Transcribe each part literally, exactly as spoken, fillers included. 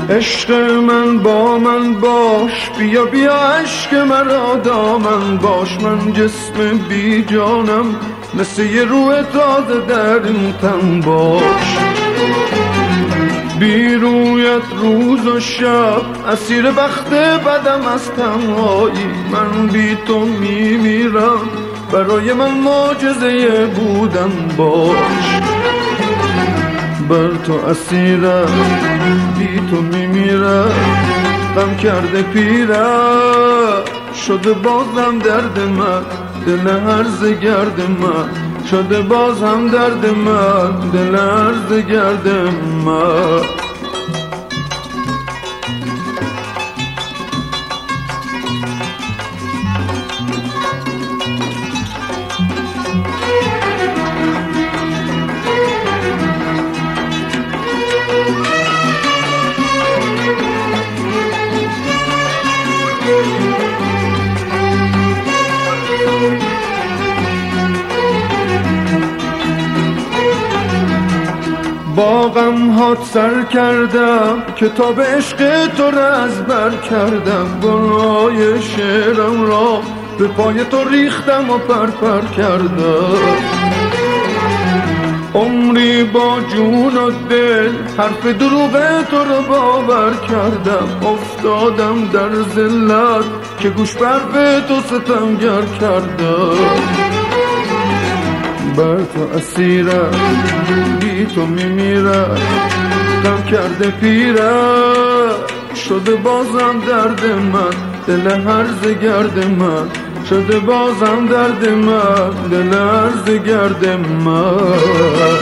عشق من با من باش، بیا بیا عشق مرا دامن باش. من جسم بی جانم مثل یه روح تازه در این تن باش. بی رویت روز و شب اسیر بخت بدم از تنهایی. من بی تو میمیرم، برای من معجزه بودن باش. بر تو اسیرم، بی تو میمیرم، غم کرده پیرم شده بازم درد من، دل هرزه گرد من شده بازم درد من، دل هرزه گرد من. با غم هات سر کردم، کتاب عشق تو را از بر کردم. گناه شعرم را به پای تو ریختم و پر پر کردم. عمری با جون و دل حرف دروغ تو رو باور کردم. افتادم در ذلت که گوش بر به تو ستمگر کردم. بر تو اسیرم، بی تو میمیرم، غم کرده پیرم شده بازم درد من، دل هرزه گرد من شده بازم درد من، دل هرزه گرد من.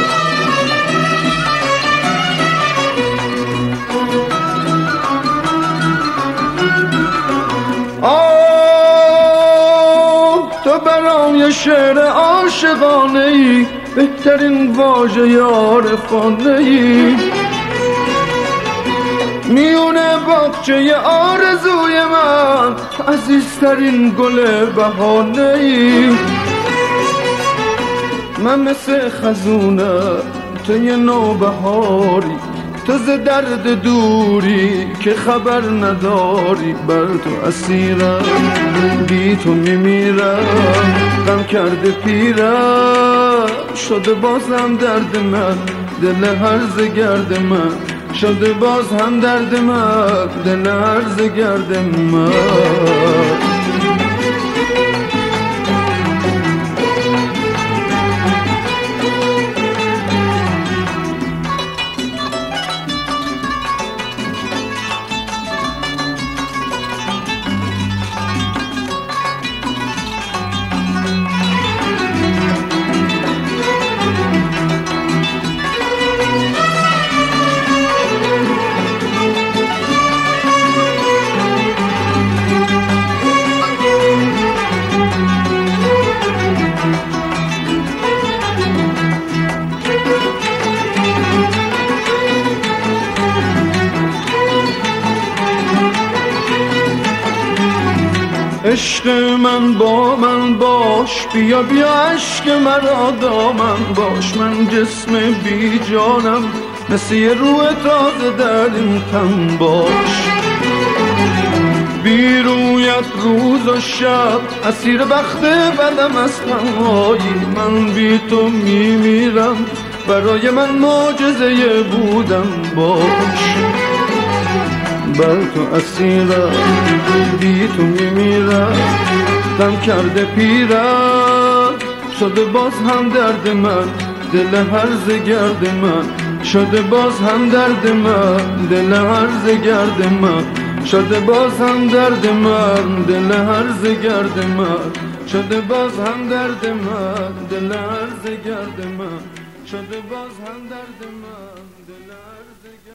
تو برای شعر عاشقانه ای، بهترین واژه عارفانه ای. میونه باغچه آرزوی من، تو عزیزترین گل بهانه ای. من مثل خزونه، تو یه نوبهاری، تو ز درد دوری که خبر نداری. بر تو اسیرم، بی تو میمیرم، غم کرده پیرم شده بازم درد من، دل هرزه گرد من شده باز هم درد من، دل هرزه گرد من. عشق من با من باش، بیا بیا عشق مرا دامن باش. من جسم بی جانم مثل یه روح تازه در این تن باش. بی رویت روز و شب اسیر بخت بدم از تنهایی. من بی تو میمیرم، برای من معجزه بودن باش. بر تو اسیرم، بی تو میمیرم، غم کرده پیرم شده باز هم درد من، دل هرزه گرد من شده باز هم درد من، دل هرزه گرد من شده باز هم درد من، دل هرزه گرد من شده باز هم درد من، دل هرزه گرد من شده باز هم درد من، دل هرزه